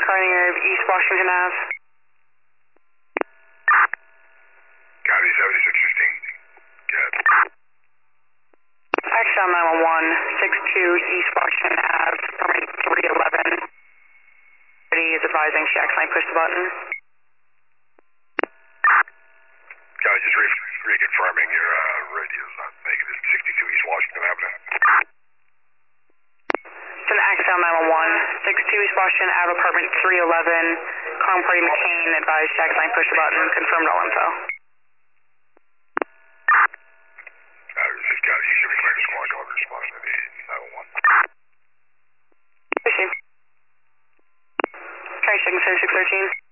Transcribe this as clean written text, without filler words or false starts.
car near East Washington Ave. Copy, 7615. Good. Axon 911, 62 East Washington Ave, permit 311. City is advising she accidentally pushed the button. Copy, just reconfirming your radio's not negative. 62 East Washington Avenue. It's an Axon 911, 62 East Washington Ave, apartment 311. Car party McCain advised she accidentally pushed the button. Confirmed all info. This is Copy. You should be clear to squad. Go over response to the 911. Appreciate it. Try checking 3613.